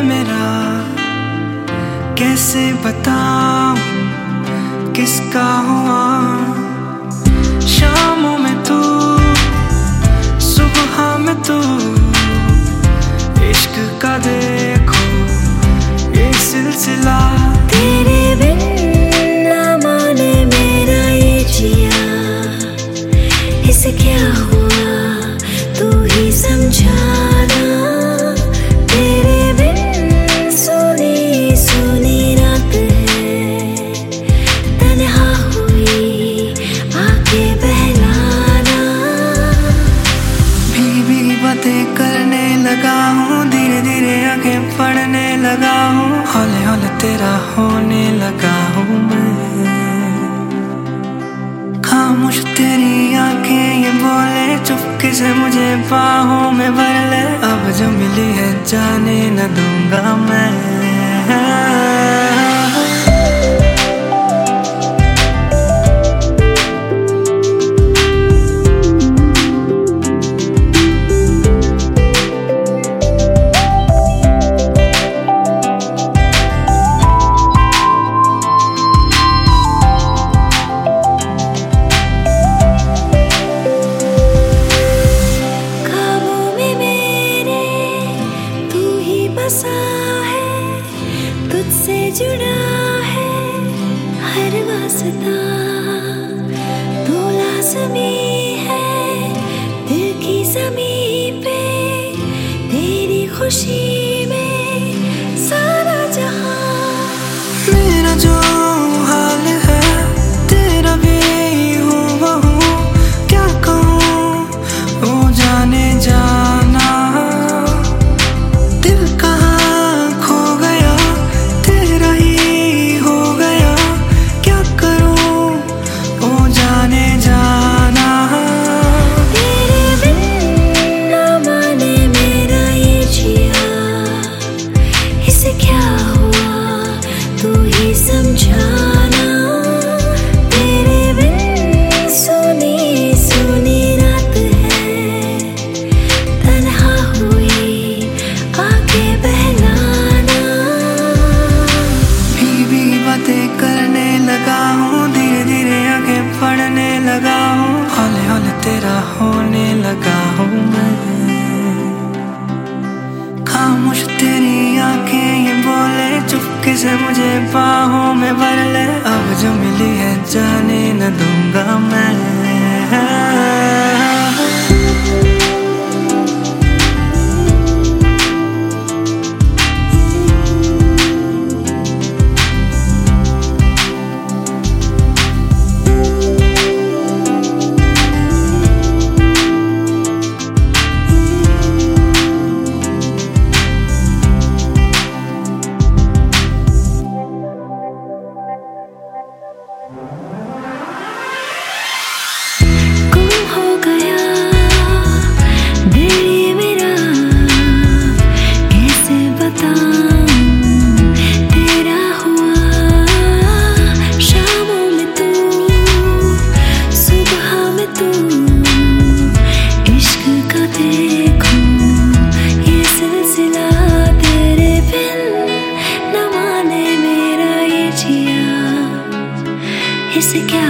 मेरा कैसे बताऊं किसका हुआ। शामों में तू, सुबह में तू, इश्क का देखो ये सिलसिला। तेरे बिन ना माने मेरा ये जिया, इसे क्या हुआ तू ही समझाना। तेरे बिन सोनी सोनी रात है, तन्हा हुई आके बहलाना। भीगी बातें करने लगा हूँ, धीरे धीरे आंखें पढ़ने लगा हूँ, हौले हौले तेरा होने लगा हूँ मैं। खामोश तेरी आंखें ये बोले, चुपके से मुझे बाहों में भर ले। अब जो मिली है जाने न दूंगा मैं। तुझसे जुड़ा है हर वास्ता, तू लाज़मी है दिल की ज़मीं पे। तेरी खुशी में सारा जहां, मेरा जो हाल है तेरा भी हूबहू, क्या कहूँ वो जाने जाना। दिल कहाँ खो गया तेरा ही हो गया, क्या करूँ वो जाने जाना। तेरे बिन ना माने मेरा ये जिया, इसे क्या हुआ तू ही समझाना। तेरे बिन सोनी सोनी रात है, तन्हा हुई आके बहलाना। भीगी बातें करने लगा हूँ, धीरे धीरे आंखें पढ़ने लगा हूँ, हौले हौले तेरा होने लगा हूँ मैं। खामोश तेरी आंखें ये बोले, चुपके से मुझे बाहों में भर ले। अब जो मिली है जाने न दूंगा मैं। इसे क्या